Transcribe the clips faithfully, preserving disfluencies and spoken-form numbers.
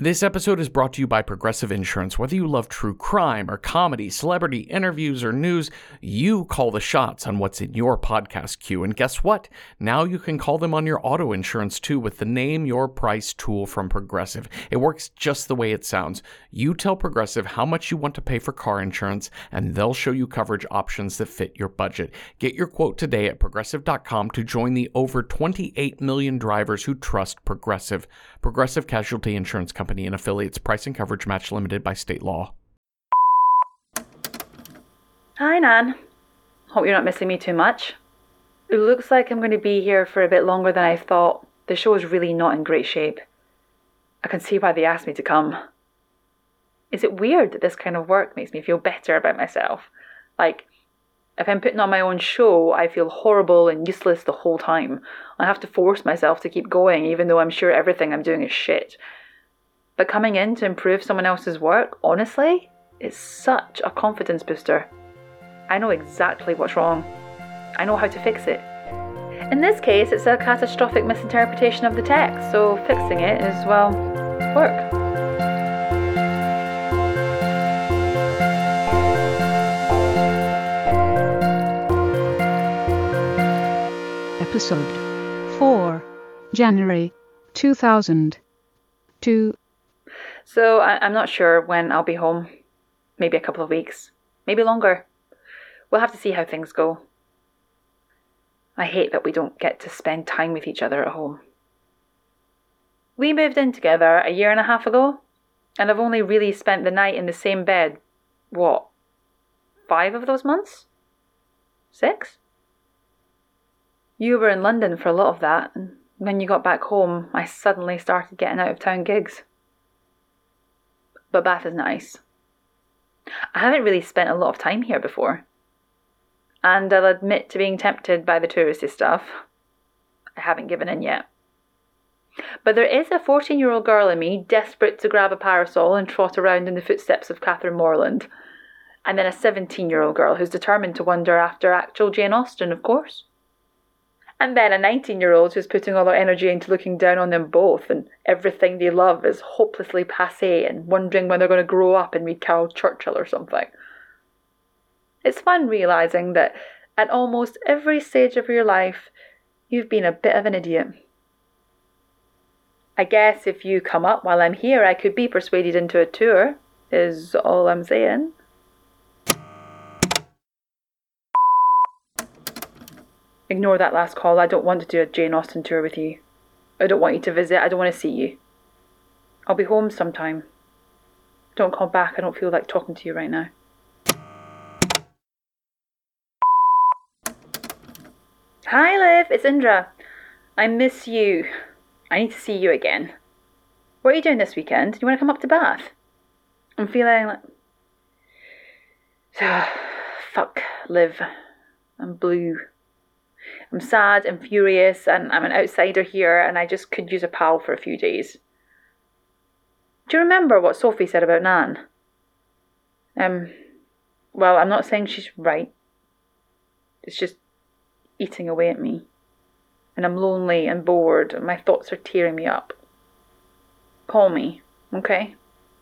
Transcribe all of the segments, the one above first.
This episode is brought to you by Progressive Insurance. Whether you love true crime or comedy, celebrity interviews or news, you call the shots on what's in your podcast queue. And guess what? Now you can call them on your auto insurance too with the Name Your Price tool from Progressive. It works just the way it sounds. You tell Progressive how much you want to pay for car insurance, and they'll show you coverage options that fit your budget. Get your quote today at progressive dot com to join the over twenty-eight million drivers who trust Progressive. Progressive Casualty Insurance Company and affiliates. Price and coverage match limited by state law. Hi, Nan. Hope you're not missing me too much. It looks like I'm going to be here for a bit longer than I thought. The show is really not in great shape. I can see why they asked me to come. Is it weird that this kind of work makes me feel better about myself? Like, if I'm putting on my own show, I feel horrible and useless the whole time. I have to force myself to keep going, even though I'm sure everything I'm doing is shit. But coming in to improve someone else's work, honestly, is such a confidence booster. I know exactly what's wrong. I know how to fix it. In this case, it's a catastrophic misinterpretation of the text, so fixing it is, well, work. Episode four, January two thousand two. So I- I'm not sure when I'll be home. Maybe a couple of weeks. Maybe longer. We'll have to see how things go. I hate that we don't get to spend time with each other at home. We moved in together a year and a half ago, and I've only really spent the night in the same bed, what, five of those months? Six? You were in London for a lot of that, and when you got back home, I suddenly started getting out of town gigs. But Bath is nice. I haven't really spent a lot of time here before. And I'll admit to being tempted by the touristy stuff. I haven't given in yet. But there is a fourteen-year-old girl in me desperate to grab a parasol and trot around in the footsteps of Catherine Morland. And then a seventeen-year-old girl who's determined to wander after actual Jane Austen, of course. And then a nineteen-year-old who's putting all her energy into looking down on them both, and everything they love is hopelessly passé and wondering when they're going to grow up and read Carol Churchill or something. It's fun realising that at almost every stage of your life, you've been a bit of an idiot. I guess if you come up while I'm here, I could be persuaded into a tour, is all I'm saying. Ignore that last call. I don't want to do a Jane Austen tour with you. I don't want you to visit. I don't want to see you. I'll be home sometime. Don't call back. I don't feel like talking to you right now. Hi, Liv. It's Indra. I miss you. I need to see you again. What are you doing this weekend? Do you want to come up to Bath? I'm feeling like... Fuck, Liv. I'm blue. I'm sad and furious, and I'm an outsider here, and I just could use a pal for a few days. Do you remember what Sophie said about Nan? Um, well, I'm not saying she's right. It's just eating away at me. And I'm lonely and bored, and my thoughts are tearing me up. Call me, okay?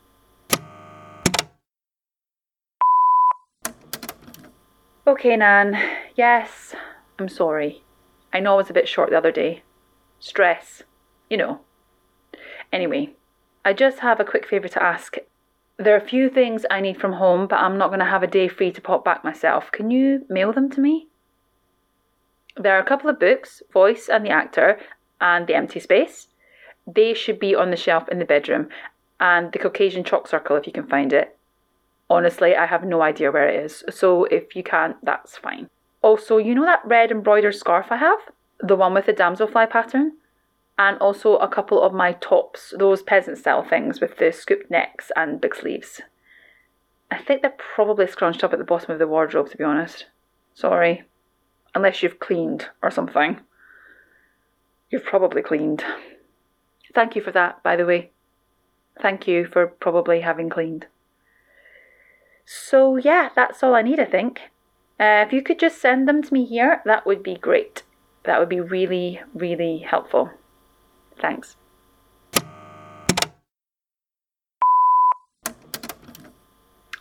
Okay, Nan. Yes, I'm sorry. I know I was a bit short the other day. Stress. You know. Anyway, I just have a quick favour to ask. There are a few things I need from home, but I'm not going to have a day free to pop back myself. Can you mail them to me? There are a couple of books, Voice and the Actor, and The Empty Space. They should be on the shelf in the bedroom, and the Caucasian Chalk Circle if you can find it. Honestly, I have no idea where it is, so if you can't, that's fine. Also, you know that red embroidered scarf I have? The one with the damselfly pattern? And also a couple of my tops, those peasant style things with the scooped necks and big sleeves. I think they're probably scrunched up at the bottom of the wardrobe, to be honest. Sorry. Unless you've cleaned or something. You've probably cleaned. Thank you for that, by the way. Thank you for probably having cleaned. So yeah, that's all I need, I think. Uh, if you could just send them to me here, that would be great. That would be really, really helpful. Thanks.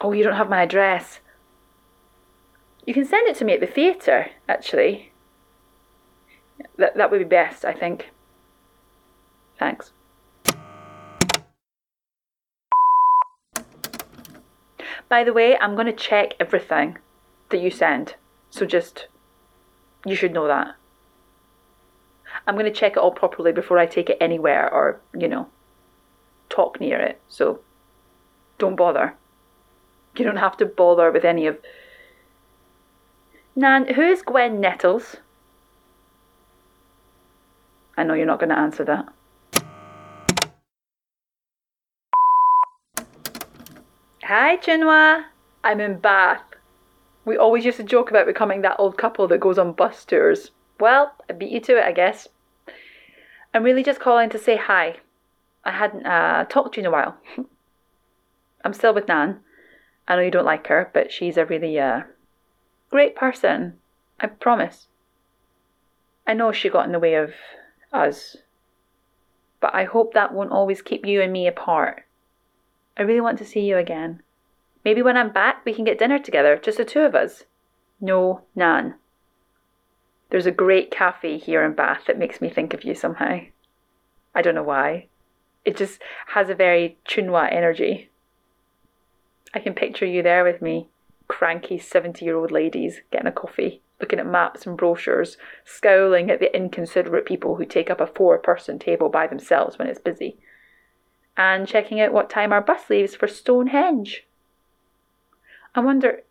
Oh, you don't have my address. You can send it to me at the theatre, actually. That, that would be best, I think. Thanks. By the way, I'm going to check everything that you send. So just, you should know that. I'm going to check it all properly before I take it anywhere or, you know, talk near it. So don't bother. You don't have to bother with any of... Nan, who is Gwen Nettles? I know you're not going to answer that. Hi, Chinua. I'm in Bath. We always used to joke about becoming that old couple that goes on bus tours. Well, I beat you to it, I guess. I'm really just calling to say hi. I hadn't uh, talked to you in a while. I'm still with Nan. I know you don't like her, but she's a really uh, great person. I promise. I know she got in the way of us, but I hope that won't always keep you and me apart. I really want to see you again. Maybe when I'm back, we can get dinner together, just the two of us. No, Nan. There's a great cafe here in Bath that makes me think of you somehow. I don't know why. It just has a very Chinua energy. I can picture you there with me, cranky seventy-year-old ladies getting a coffee, looking at maps and brochures, scowling at the inconsiderate people who take up a four-person table by themselves when it's busy, and checking out what time our bus leaves for Stonehenge. I wonder...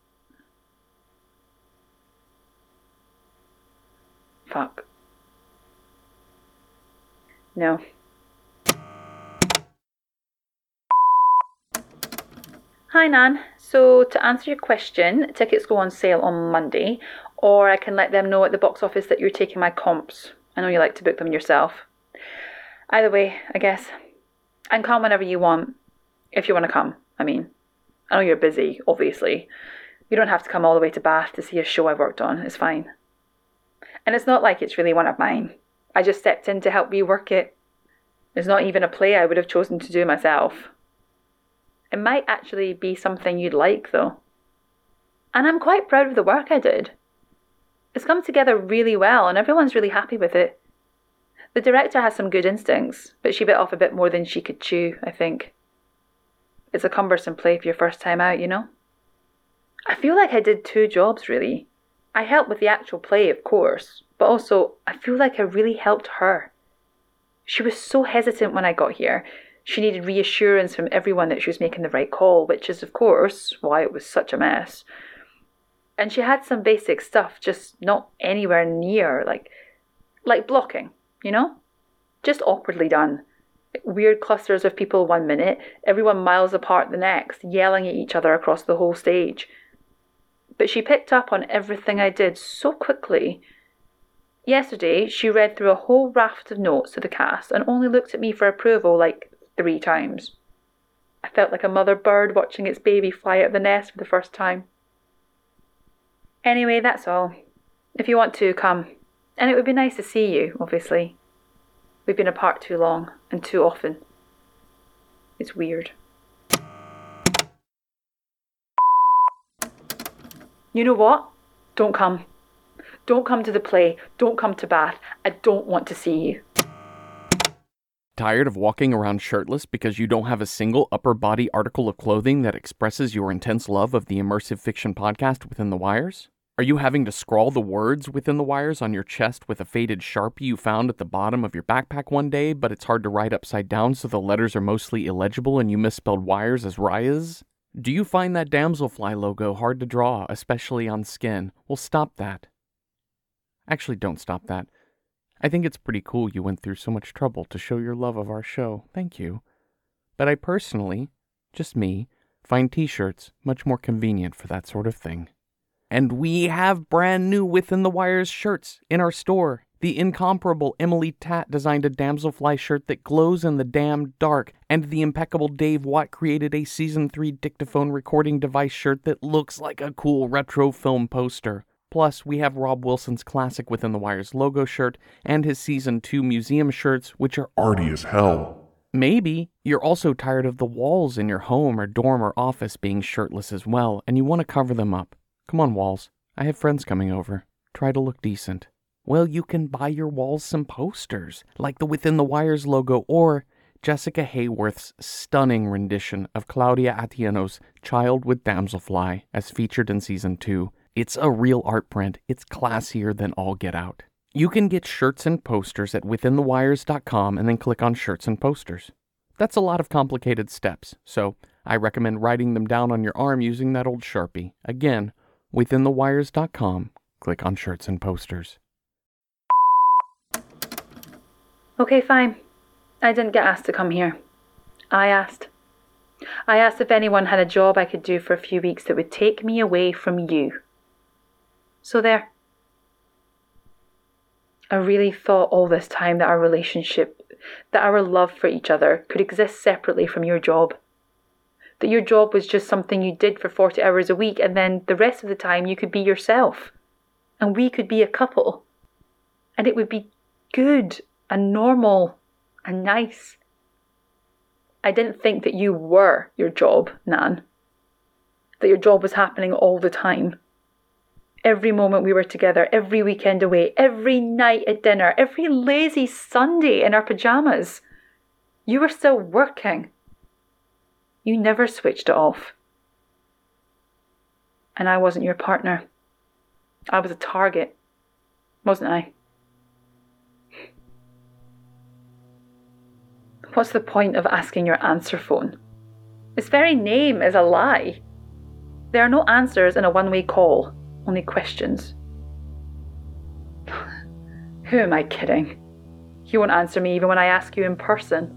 Fuck. No. Hi, Nan. So, to answer your question, tickets go on sale on Monday, or I can let them know at the box office that you're taking my comps. I know you like to book them yourself. Either way, I guess. And come whenever you want. If you want to come, I mean. I know you're busy, obviously. You don't have to come all the way to Bath to see a show I worked on. It's fine. And it's not like it's really one of mine. I just stepped in to help rework it. It's not even a play I would have chosen to do myself. It might actually be something you'd like, though. And I'm quite proud of the work I did. It's come together really well, and everyone's really happy with it. The director has some good instincts, but she bit off a bit more than she could chew, I think. It's a cumbersome play for your first time out, you know? I feel like I did two jobs, really. I helped with the actual play, of course, but also I feel like I really helped her. She was so hesitant when I got here. She needed reassurance from everyone that she was making the right call, which is, of course, why it was such a mess. And she had some basic stuff, just not anywhere near, like, like blocking, you know? Just awkwardly done. Weird clusters of people one minute, everyone miles apart the next, yelling at each other across the whole stage. But she picked up on everything I did so quickly. Yesterday, she read through a whole raft of notes to the cast and only looked at me for approval like three times. I felt like a mother bird watching its baby fly out of the nest for the first time. Anyway, that's all. If you want to, come. And it would be nice to see you, obviously. We've been apart too long and too often. It's weird. You know what? Don't come. Don't come to the play. Don't come to Bath. I don't want to see you. Tired of walking around shirtless because you don't have a single upper body article of clothing that expresses your intense love of the immersive fiction podcast Within the Wires? Are you having to scrawl the words Within the Wires on your chest with a faded Sharpie you found at the bottom of your backpack one day, but it's hard to write upside down so the letters are mostly illegible and you misspelled wires as Ryas? Do you find that damselfly logo hard to draw, especially on skin? Well, stop that. Actually, don't stop that. I think it's pretty cool you went through so much trouble to show your love of our show. Thank you. But I personally, just me, find t-shirts much more convenient for that sort of thing. And we have brand new Within the Wires shirts in our store. The incomparable Emily Tatt designed a damselfly shirt that glows in the damn dark, and the impeccable Dave Watt created a Season three dictaphone recording device shirt that looks like a cool retro film poster. Plus, we have Rob Wilson's classic Within the Wires logo shirt and his Season two museum shirts, which are arty as hell. Maybe you're also tired of the walls in your home or dorm or office being shirtless as well, and you want to cover them up. Come on, walls. I have friends coming over. Try to look decent. Well, you can buy your walls some posters, like the Within the Wires logo, or Jessica Hayworth's stunning rendition of Claudia Atieno's Child with Damselfly, as featured in Season two. It's a real art print. It's classier than all get out. You can get shirts and posters at within the wires dot com and then click on Shirts and Posters. That's a lot of complicated steps, so I recommend writing them down on your arm using that old Sharpie. Again, within the wires dot com, click on Shirts and Posters. Okay, fine. I didn't get asked to come here. I asked. I asked if anyone had a job I could do for a few weeks that would take me away from you. So there. I really thought all this time that our relationship, that our love for each other could exist separately from your job. That your job was just something you did for forty hours a week, and then the rest of the time you could be yourself. And we could be a couple. And it would be good and normal and nice. I didn't think that you were your job, Nan. That your job was happening all the time. Every moment we were together, every weekend away, every night at dinner, every lazy Sunday in our pajamas. You were still working. You never switched it off. And I wasn't your partner. I was a target, wasn't I? What's the point of asking your answer phone? Its very name is a lie. There are no answers in a one-way call, only questions. Who am I kidding? You won't answer me even when I ask you in person.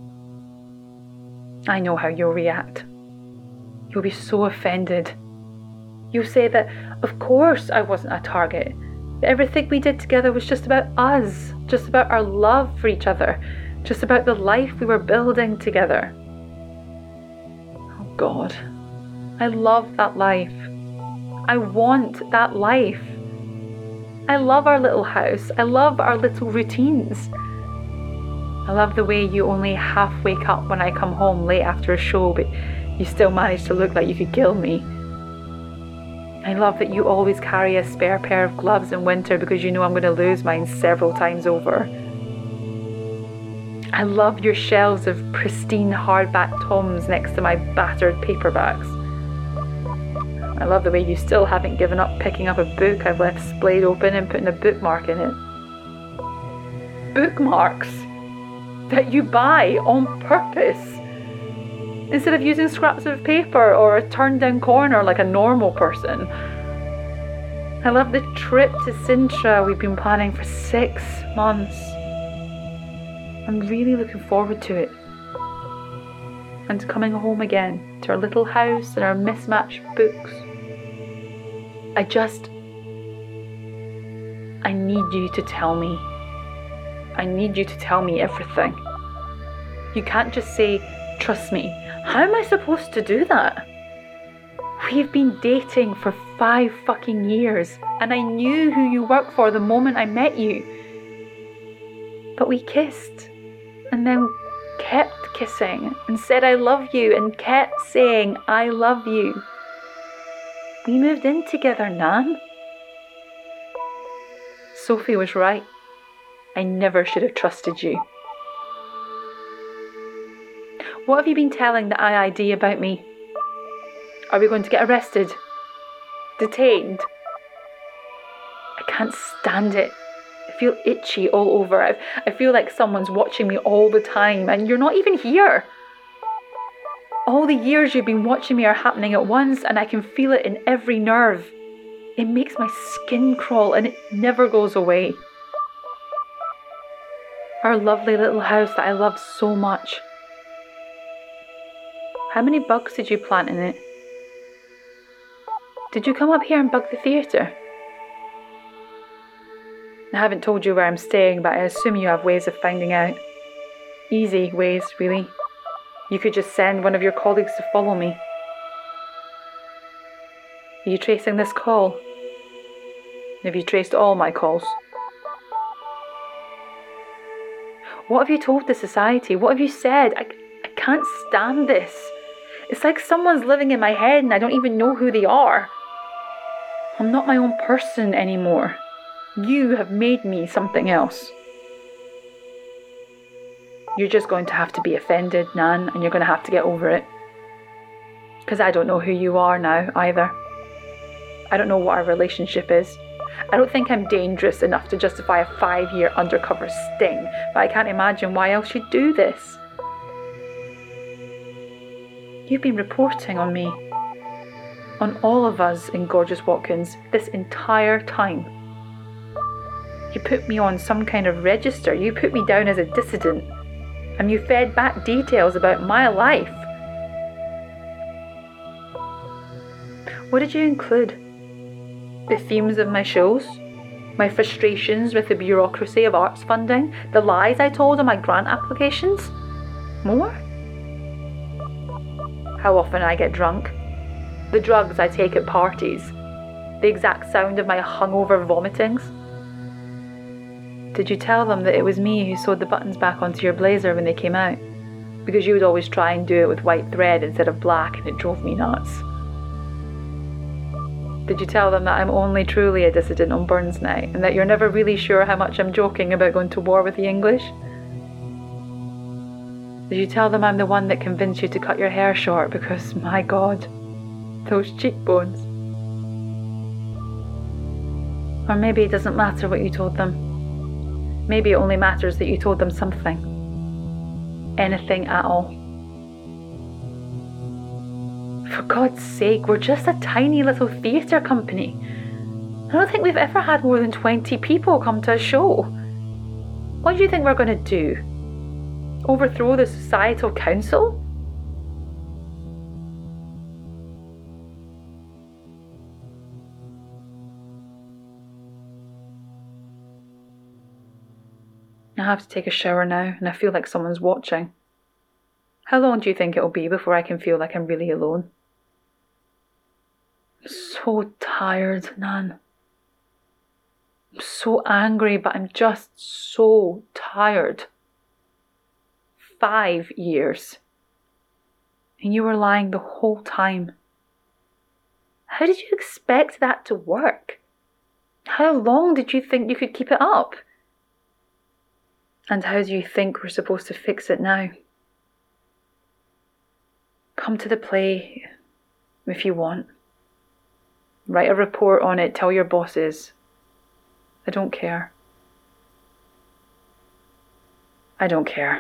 I know how you'll react. You'll be so offended. You'll say that, of course I wasn't a target. That everything we did together was just about us, just about our love for each other, just about the life we were building together. Oh God, I love that life. I want that life. I love our little house. I love our little routines. I love the way you only half wake up when I come home late after a show, but you still manage to look like you could kill me. I love that you always carry a spare pair of gloves in winter because you know I'm going to lose mine several times over. I love your shelves of pristine hardback tomes next to my battered paperbacks. I love the way you still haven't given up picking up a book I've left splayed open and putting a bookmark in it. Bookmarks that you buy on purpose instead of using scraps of paper or a turned down corner like a normal person. I love the trip to Sintra we've been planning for six months. I'm really looking forward to it. And to coming home again to our little house and our mismatched books. I just... I need you to tell me. I need you to tell me everything. You can't just say, trust me. How am I supposed to do that? We've been dating for five fucking years, and I knew who you worked for the moment I met you. But we kissed, and then kept kissing, and said I love you, and kept saying I love you. We moved in together, Nan. Sophie was right. I never should have trusted you. What have you been telling the I I D about me? Are we going to get arrested? Detained? I can't stand it. I feel itchy all over. I, I feel like someone's watching me all the time, and you're not even here. All the years you've been watching me are happening at once, and I can feel it in every nerve. It makes my skin crawl, and it never goes away. Our lovely little house that I love so much. How many bugs did you plant in it? Did you come up here and bug the theatre? I haven't told you where I'm staying, but I assume you have ways of finding out. Easy ways, really. You could just send one of your colleagues to follow me. Are you tracing this call? Have you traced all my calls? What have you told the society? What have you said? I, I can't stand this. It's like someone's living in my head and I don't even know who they are. I'm not my own person anymore. You have made me something else. You're just going to have to be offended, Nan, and you're going to have to get over it. Because I don't know who you are now, either. I don't know what our relationship is. I don't think I'm dangerous enough to justify a five-year undercover sting, but I can't imagine why else you'd do this. You've been reporting on me, on all of us in Gorgeous Watkins, this entire time. You put me on some kind of register, you put me down as a dissident, and you fed back details about my life. What did you include? The themes of my shows? My frustrations with the bureaucracy of arts funding? The lies I told on my grant applications? More? How often I get drunk? The drugs I take at parties? The exact sound of my hungover vomitings? Did you tell them that it was me who sewed the buttons back onto your blazer when they came out? Because you would always try and do it with white thread instead of black, and it drove me nuts. Did you tell them that I'm only truly a dissident on Burns Night, and that you're never really sure how much I'm joking about going to war with the English? Did you tell them I'm the one that convinced you to cut your hair short because, my God, those cheekbones? Or maybe it doesn't matter what you told them. Maybe it only matters that you told them something. Anything at all. For God's sake, we're just a tiny little theatre company. I don't think we've ever had more than twenty people come to a show. What do you think we're going to do? Overthrow the societal council? I have to take a shower now, and I feel like someone's watching. How long do you think it'll be before I can feel like I'm really alone? I'm so tired, Nan. I'm so angry, but I'm just so tired. Five years. And you were lying the whole time. How did you expect that to work? How long did you think you could keep it up? And how do you think we're supposed to fix it now? Come to the play if you want. Write a report on it, tell your bosses. I don't care. I don't care.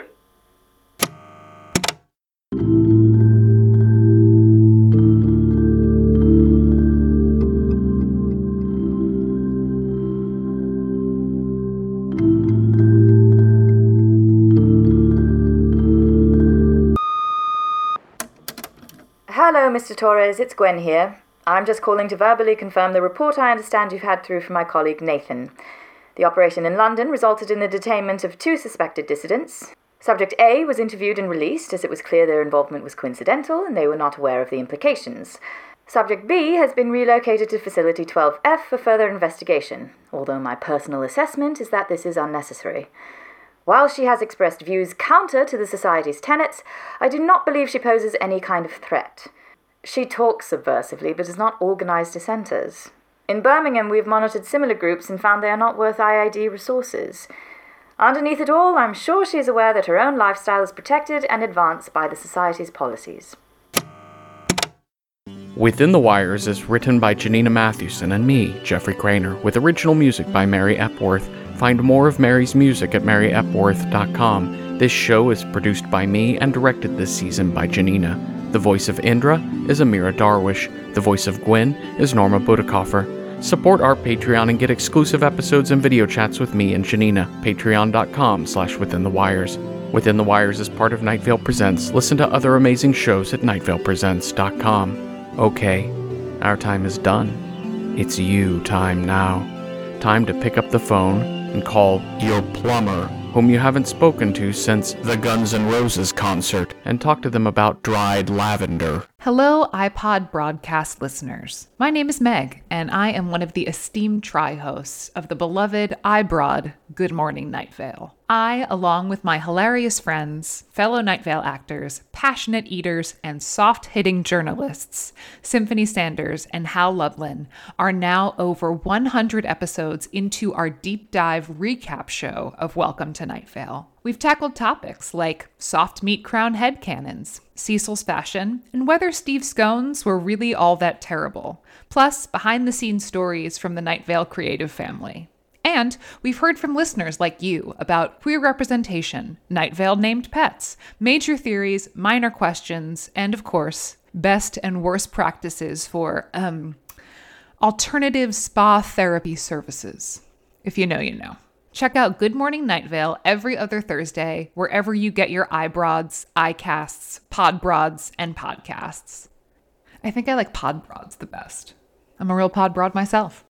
Hello, Mister Torres, it's Gwen here. I'm just calling to verbally confirm the report I understand you've had through from my colleague Nathan. The operation in London resulted in the detainment of two suspected dissidents. Subject A was interviewed and released as it was clear their involvement was coincidental and they were not aware of the implications. Subject B has been relocated to Facility twelve F for further investigation, although my personal assessment is that this is unnecessary. While she has expressed views counter to the Society's tenets, I do not believe she poses any kind of threat. She talks subversively, but does not organise dissenters. In Birmingham, we've monitored similar groups and found they are not worth I I D resources. Underneath it all, I'm sure she is aware that her own lifestyle is protected and advanced by the Society's policies. Within the Wires is written by Janina Matthewson and me, Jeffrey Craner, with original music by Mary Epworth. Find more of Mary's music at mary epworth dot com. This show is produced by me and directed this season by Janina. The voice of Indra is Amira Darwish. The voice of Gwen is Norma Budakoffer. Support our Patreon and get exclusive episodes and video chats with me and Janina. Patreon.com slash Within the Wires. Within the Wires is part of Night Vale Presents. Listen to other amazing shows at night vale presents dot com. Okay, our time is done. It's you time now. Time to pick up the phone and call your plumber, whom you haven't spoken to since the Guns N' Roses concert, and talk to them about dried lavender. Hello, iPod broadcast listeners. My name is Meg, and I am one of the esteemed tri-hosts of the beloved iBroad Good Morning Night Vale. I, along with my hilarious friends, fellow Night Vale actors, passionate eaters, and soft-hitting journalists, Symphony Sanders and Hal Lublin, are now over one hundred episodes into our deep dive recap show of Welcome to Night Vale. We've tackled topics like soft meat crown headcanons, Cecil's fashion, and whether Steve scones were really all that terrible, plus behind-the-scenes stories from the Night Vale creative family. And we've heard from listeners like you about queer representation, Night Vale named pets, major theories, minor questions, and of course, best and worst practices for, um, alternative spa therapy services. If you know, you know. Check out Good Morning Night Vale every other Thursday, wherever you get your iBroads, iCasts, Podbroads, and podcasts. I think I like Podbroads the best. I'm a real Podbroad myself.